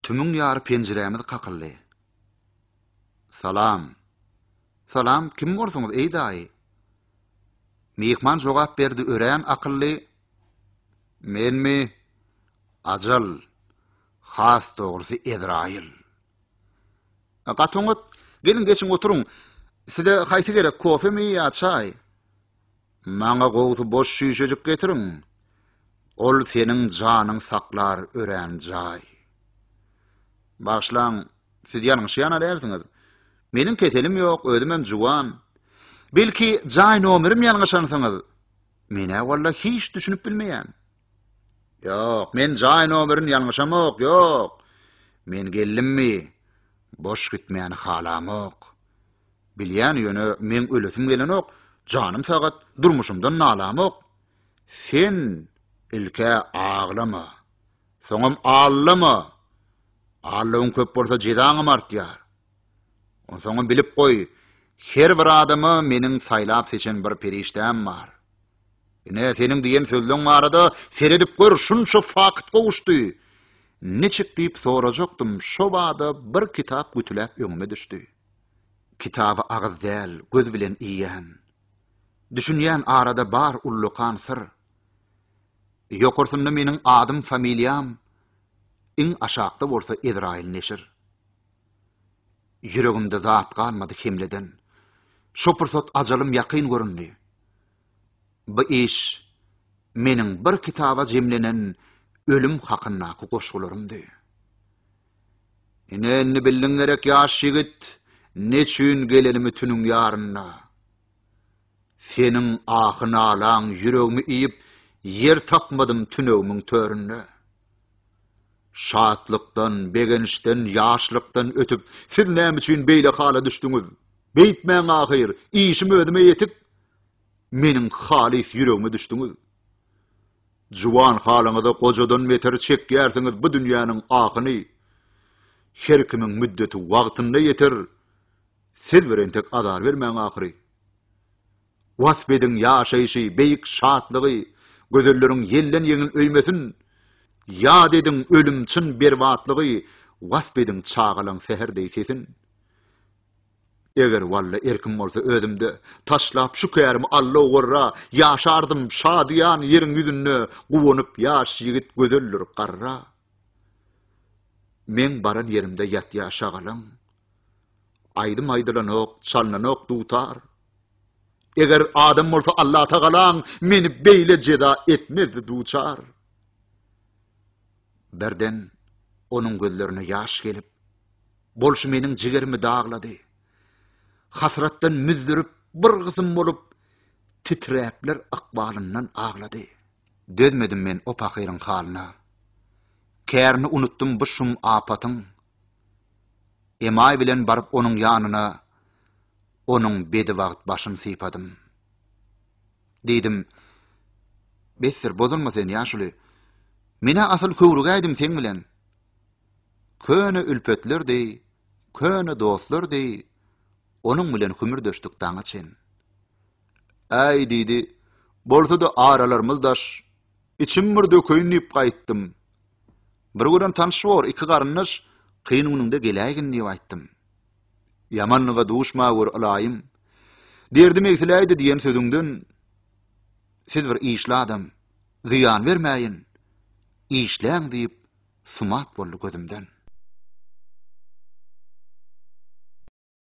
Tümüň ýary penjiremiz kakyldy. Salam. Salam, kim bolsuňyz ey daýy? Mehman jogap berdi ören akylly. Menmi? Ajal. Has dogrusy Ezrail. Gatoňyt, gelin geçiň oturuň. Size haýsy gerek, kofe mi ýa çay? Maňa gowsy boş şişejik getiriň. Ol seniň janyň saklar ören jay. Başlaň, siz ýalňyşýan alersiňiz. Meniň ketelim ýok, özümem juwan. Belki jay nomerim ýalňyşansyňyz. Mene walla hiç düşünüp bilmeýän. Ýok, men jay nomerini ýalňyşamak, ýok. Men gellimmi? Boş gitmeýän halamok. Bilýän ýöne men ölesim gelenok, janym sagat durmuşymdan nalamok. Sen ilke ağlama. Soňam ağlama. Allah'ın köp bolsa jedaňy artýar. Soňam bilip goý, her bir adamy meniň saýlap seçen bir periştem bar. Ine seniň diýen sözleň barada seredip gör, şunça fakt gowuşdy. Neçik diýip sorajakdym, şo wada bir kitap gütülep öňüme düşdi. Kitaby agyz däl, göz bilen iýän. Düşünýän arada bar ullukan sir. Ýokursunda meniň adym, familiýam iň aşakda bolsa Ezrail neşir. Yüregimde zat galmady hemleden. Şo pursat ajalym ýakyn göründi. Bu iş meniň bir kitaba jemlenen ölüm hakynaky goşgularymdy. Ine bildiň gerek ýaş ýigit, neçün gelenimi tünüň ýaryna. Seniň ahyny alaň yüregimi iýip, yer tapmadym tünegimiň töründe. Şatlykdan, begenişden, ýaşlykdan ötüp, siz näme üçin beýle hala düşdüňiz? Beýtmäň ahyr, işim ödüme ýetip, meniň halis yüregime düşdüňiz. Juwan halaňyzda gojadan meter çekýärsiňiz bu dünýäniň ahyny. Her kimiň müddeti wagtynda ýeter. Siz bilen tek adar bermäň ahyry. Wasbediň ýaşaýşy, beýik şatlygy, gözelleriň yellen ýeňil öýmesin. Ya dedin ölümçün berbatlygy, wasbediň çağalan seherdeý sesin. Eger walla erkim bolsa özümde taşlap şu kärimi Allah gorra, ýaşardym şadyan ýeriň ýüzünde, gowanyp ýaş ýigit gözelleri garra. Men baran yerimde ýat ýaşagalan. Aýdym aýdylanok, çalnanok dutar. Eger adam bolsa Allah tagalan meni beýle jeda etmedi duçar. Berden onun gözlerine yaş gelip, bolşu meniň jigerimi daglady. Hasratdan müzdürüp, bir gysym bolup, titräpler akbalyndan aglady. Dözmedim men o pakyryň halyna. Kärini unutdum bu şum apatyň. Emay bilen baryp onuň ýanyna, onuň bedi wagt başyny sypadym. Diýdim, "Besir bozulma sen ýaşuly. Mene asıl köwrügäýdim sen bilen. Köne ülpetlerdi, köne dostlardi, onuň bilen hümür döşdük daňa çen. Ay diýdi, bolsa da aralarymyz daş, içim bir dököýnip gaýtdym. Bir gören tanşýar, iki garynnaş, kynynynda geläýin diýip aýtdym. Yamanlyga duşma gör alaýym. Derdim egsiläýdi diýen sözüňden, siz bir işli adam, ziyan vermäýin. İşläň diýip sumat boldy gözümden.